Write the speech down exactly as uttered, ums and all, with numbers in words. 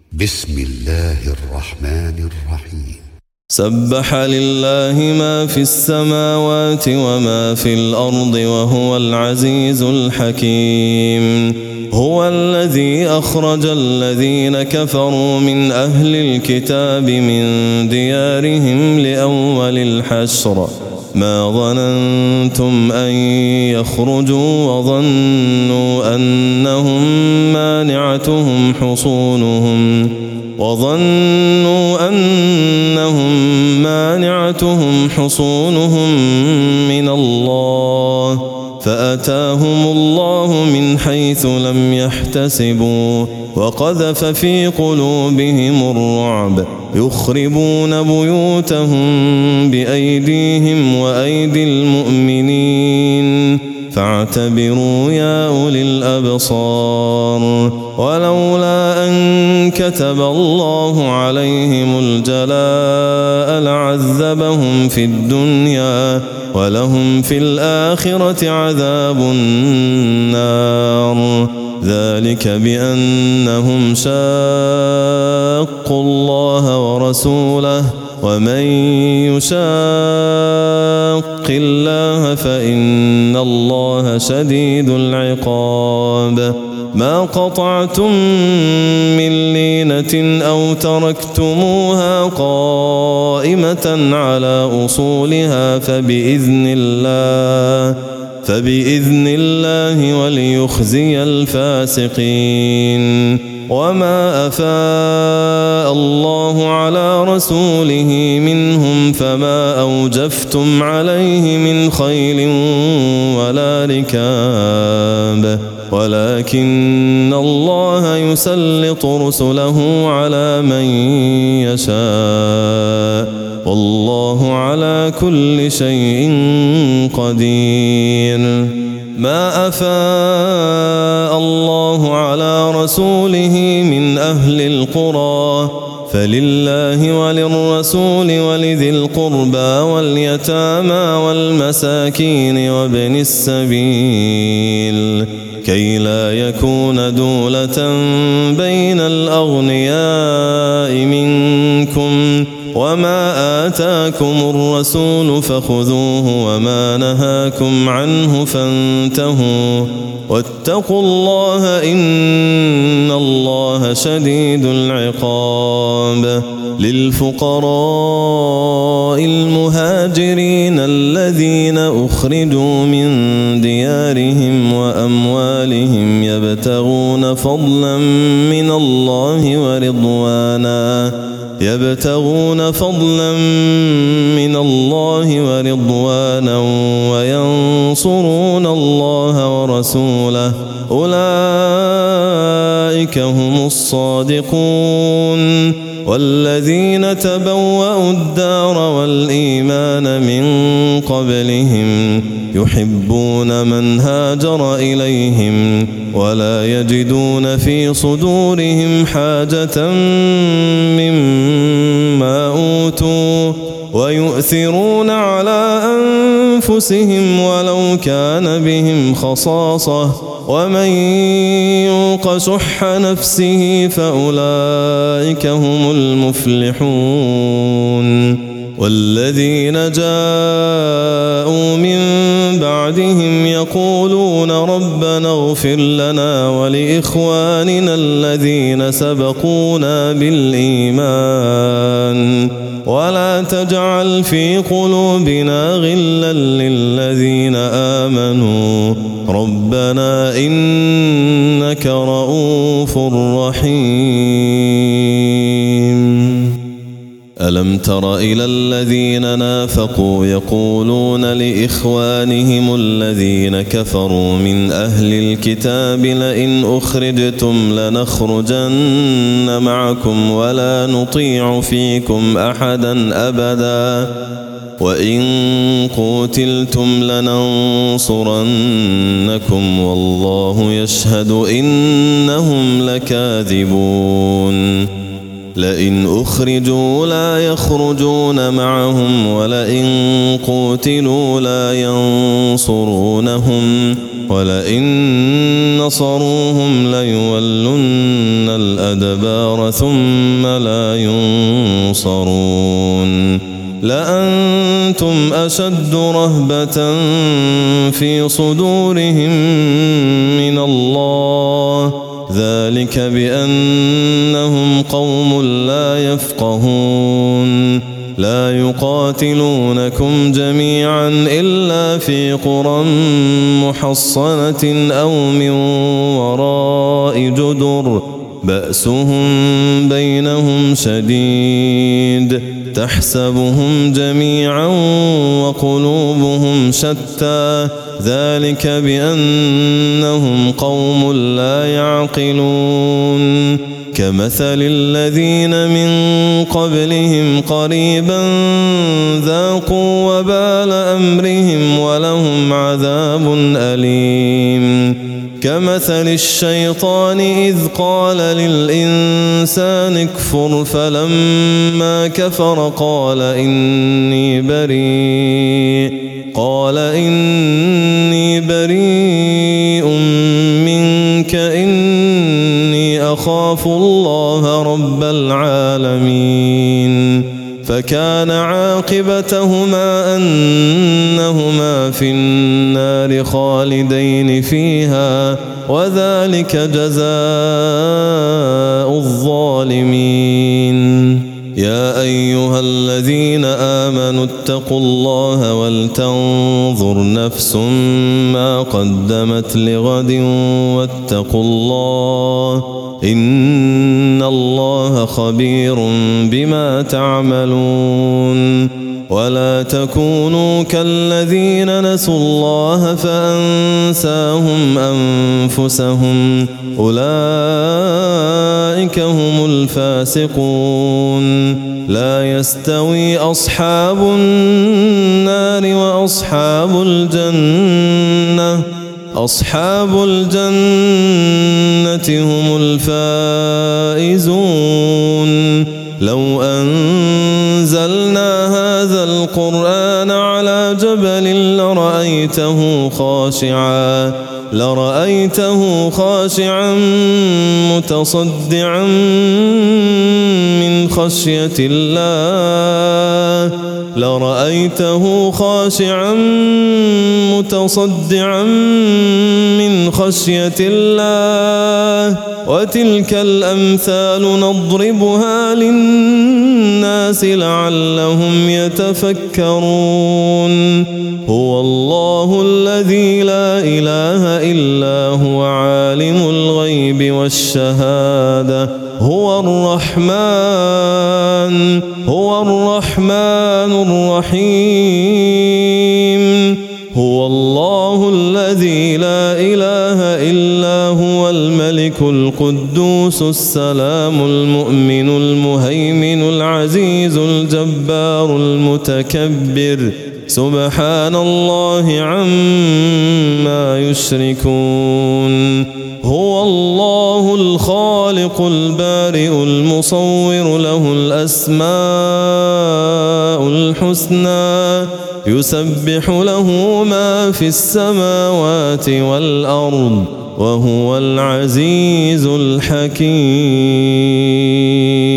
بسم الله الرحمن الرحيم. سبح لله ما في السماوات وما في الأرض وهو العزيز الحكيم. هو الذي أخرج الذين كفروا من أهل الكتاب من ديارهم لأول الحشر ما ظننتم أن يخرجوا وظنوا أنهم مانعتهم حصونهم وظنوا أنهم مانعتهم حصونهم من الله فأتاهم الله من حيث لم يحتسبوا وقذف في قلوبهم الرعب يخربون بيوتهم بأيديهم وأيدي المؤمنين فاعتبروا يا أولي الأبصار. ولولا أن كتب الله عليهم الجلاء لعذبهم في الدنيا ولهم في الآخرة عذاب النار ذلك بأنهم شاقوا الله ورسوله ومن يشاق الله فإن الله شديد العقاب. ما قطعتم من لينة أو تركتموها قائمة على أصولها فبإذن الله فبإذن الله وليخزي الفاسقين. وما أفاء الله على رسوله منهم فما أوجفتم عليه من خيل ولا ركاب ولكن الله يسلط رسله على من يشاء والله على كل شيء قدير. ما أفاء الله على رسوله من أهل القرى فلله وللرسول ولذي القربى واليتامى والمساكين وابن السبيل كي لا يكون دولة بين الأغنياء منكم وما آتاكم الرسول فخذوه وما نهاكم عنه فانتهوا واتقوا الله إن الله شديد العقاب. للفقراء المهاجرين الذين أخرجوا من ديارهم وأموالهم يبتغون فضلا من الله ورضوانا يبتغون فضلا من الله ورضوانا وينصرون الله ورسوله أولئك هم الصادقون. والذين تبوأوا الدار والإيمان من قبلهم يحبون من هاجر إليهم ولا يجدون في صدورهم حاجة مما أوتوا ويؤثرون على أنفسهم ولو كان بهم خصاصة ومن يوق شح نفسه فأولئك هم المفلحون. والذين جاءوا من بعدهم يقولون ربنا اغفر لنا ولإخواننا الذين سبقونا بالإيمان ولا تجعل في قلوبنا غلا للذين آمنوا ربنا إنك رؤوف رحيم. ألم تر إلى الذين نافقوا يقولون لإخوانهم الذين كفروا من أهل الكتاب لئن أخرجتم لنخرجن معكم ولا نطيع فيكم أحدا أبدا وإن قوتلتم لننصرنكم والله يشهد إنهم لكاذبون. لئن أخرجوا لا يخرجون معهم ولئن قوتلوا لا ينصرونهم ولئن نصروهم ليولن الأدبار ثم لا ينصرون لأنتم أشد رهبة في صدورهم من الله ذلك بأنهم قوم لا يفقهون لا يقاتلونكم جميعا إلا في قرى محصنة أو من وراء جدر بأسهم بينهم شديد تحسبهم جميعا وقلوبهم شتى ذلك بأنهم قوم لا يعقلون كمثل الذين من قبلهم قريبا ذاقوا وبال أمرهم ولهم عذاب أليم كمثل الشيطان إذ قال للإنسان اكفر فلما كفر قال إني بريء قال إني بريء منك إني أخاف الله رب العالمين فكان عاقبتهما أنهما في النار خالدين فيها وذلك جزاء الظالمين يا أيها الذين آمنوا اتقوا الله ولتنظر نفس ما قدمت لغد واتقوا الله إن الله خبير بما تعملون ولا تكونوا كالذين نسوا الله فأنساهم أنفسهم أولئك هم الفاسقون لا يستوي أصحاب النار وأصحاب الجنة أصحاب الجنة هم الفائزون لو أنزلنا هذا القرآن على جبل لرأيته خاشعا لرأيته خاشعا متصدعا من خشية الله لرأيته خاشعا متصدعا من خشية الله وتلك الأمثال نضربها للناس لعلهم يتفكرون هو الله الذي لا إله إلا هو عالم الغيب والشهادة هو الرحمن هو الرحمن الرحيم هو الله الذي لا إله إلا هو الملك القدوس السلام المؤمن المهيمن العزيز الجبار المتكبر سبحان الله عما يشركون هو الله الخالق البارئ المصور له الأسماء الحسنى يسبح له ما في السماوات والأرض وهو العزيز الحكيم.